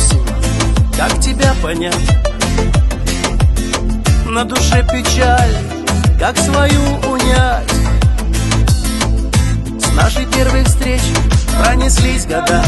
осень, как тебя понять? На душе печаль, как свою унять? С нашей первой встречи пронеслись года.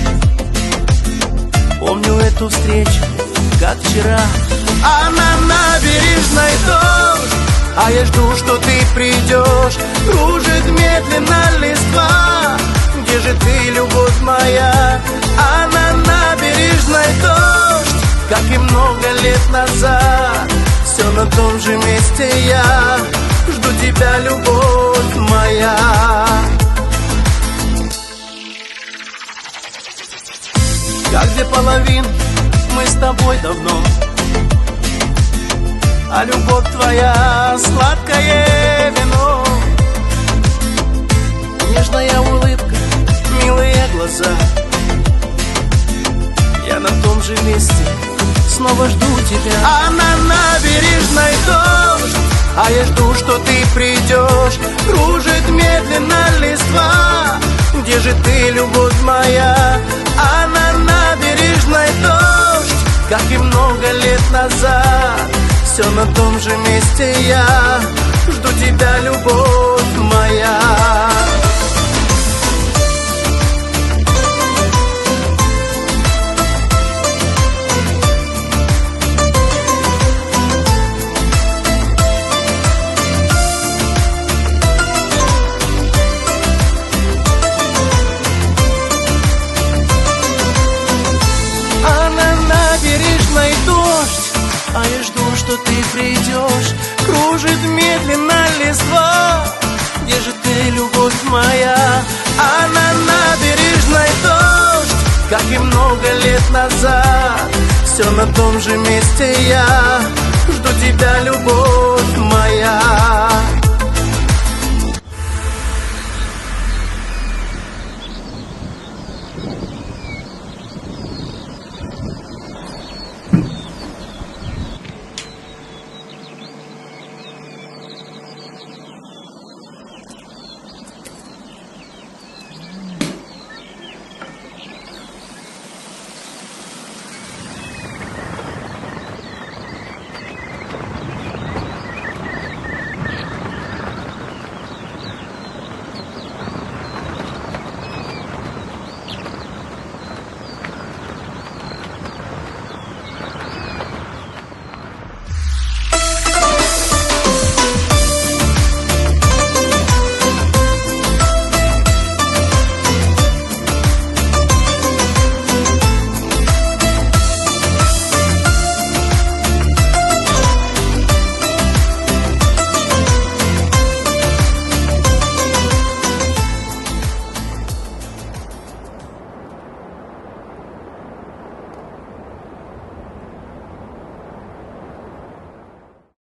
Помню эту встречу, как вчера. А на набережной дождь, а я жду, что ты придешь. Кружит медленно листва, где же ты, любовь моя? А на набережной дождь, как и много лет назад. Все на том же месте я жду тебя, любовь моя. Как две половины мы с тобой давно, а любовь твоя сладкое вино. Нежная улыбка, милые глаза. Я на том же месте снова жду тебя. А на набережной дождь, а я жду, что ты придешь. Кружит медленно листва, где же ты, любовь моя? А на набережной дождь, как и много лет назад. Все на том же месте я жду тебя, любовь моя. А я жду, что ты придешь. Кружит медленно листва, где же ты, любовь моя? А на набережной дождь, как и много лет назад. Все на том же месте я жду тебя, любовь